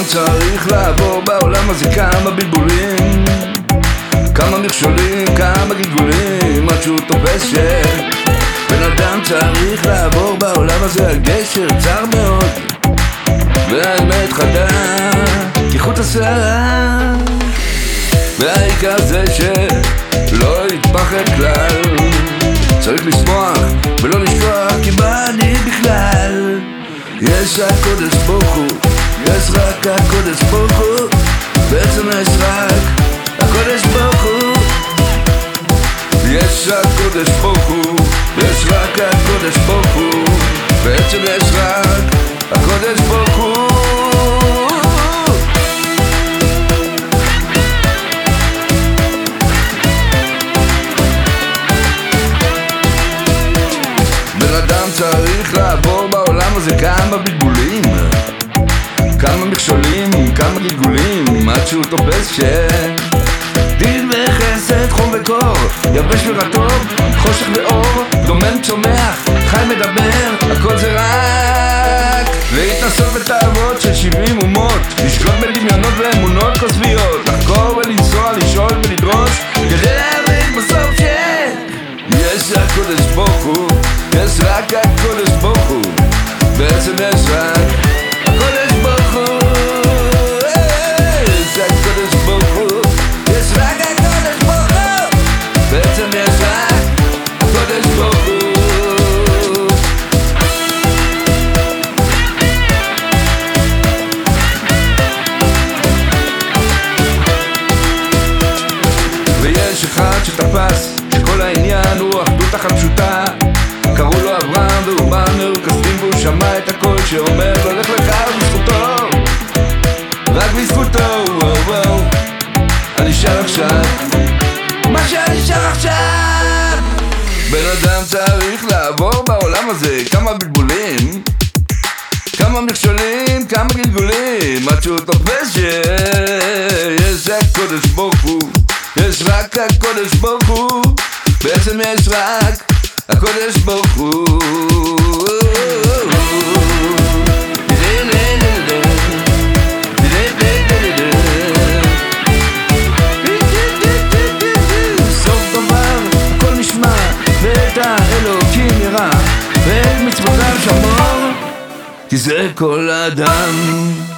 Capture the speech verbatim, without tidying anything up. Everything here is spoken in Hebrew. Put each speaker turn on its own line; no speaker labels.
צריך לעבור בעולם הזה כמה בלבולים, כמה מכשולים, כמה גלגולים, עד שהוא תופס שבן אדם צריך לעבור בעולם הזה על גשר צר מאוד, והאמת חדה כחוט השערה, והעיקר זה שלא יתפחד כלל. צריך לשמוח ולא לשכוח כי בא אני בכלל. יש רק קודש ברוך הוא, יש רק הקודש ברוך הוא, בעצם יש רק הקודש ברוך הוא. יש רק קודש ברוך הוא, יש רק הקודש ברוך הוא, בעצם יש רק הקודש ברוך הוא. בן אדם צריך לעבור בעולם הזה כמה בלבולים, כמה מכשולים, כמה גלגולים, עד שהוא תופס ש... דין וחסד, חום וקור, יבש ורטוב, חושך ואור, דומם צומח, חי מדבר, הכל זה רק להתנסות בתאוות של שבעים אומות, לשקול בדמיונות ואמונות כוסביות, לחקור ולנסוע, לשאול ולדרוש, כדי להבין בסוף ש... יש רק קודש ברוך הוא, יש רק הקודש ברוך הוא, בעצם יש רק הקודש ברוך הוא. יש רק הקודש ברוך הוא, יש רק הקודש ברוך הוא, בעצם יש רק הקודש ברוך הוא. ויש אחד שתפס שכל העניין הוא אחדות אחת פשוטה, קראו לו אברהם והוא בא מרוכסים והוא שמע את הקול שאומר לו לך לך בזכותו, רק בזכותו. וואו וואו, אני שר עכשיו מה שאני שר עכשיו. בן אדם צריך לעבור בעולם הזה כמה בלבולים, כמה מכשולים, כמה גלגולים, עד שהוא תופס שיש רק קודש ברוך הוא, יש רק הקודש ברוך הוא, בעצם יש רק הקודש ברוך הוא. סוף דבר הכל נשמע, ואת האלוקים ירא, ואת מצוותיו שמור, כי זה כל האדם.